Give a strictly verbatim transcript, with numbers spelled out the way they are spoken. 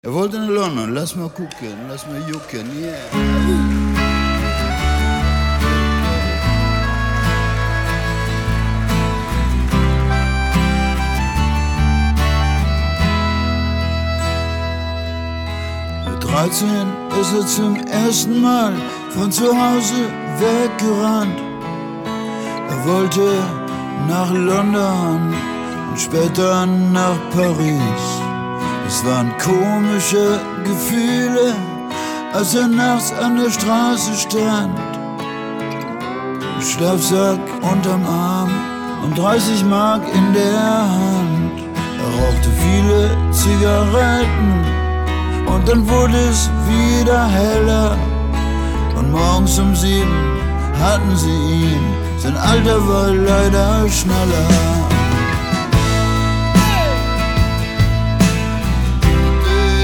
Er wollte nach London, lass mal gucken, lass mal jucken, yeah. dreizehn ist er zum ersten Mal von zu Hause weggerannt. Er wollte nach London und später nach Paris. Es waren komische Gefühle, als er nachts an der Straße stand. Schlafsack unterm Arm und dreißig Mark in der Hand. Er rauchte viele Zigaretten und dann wurde es wieder heller. Und morgens um sieben hatten sie ihn, sein Alter war leider schneller.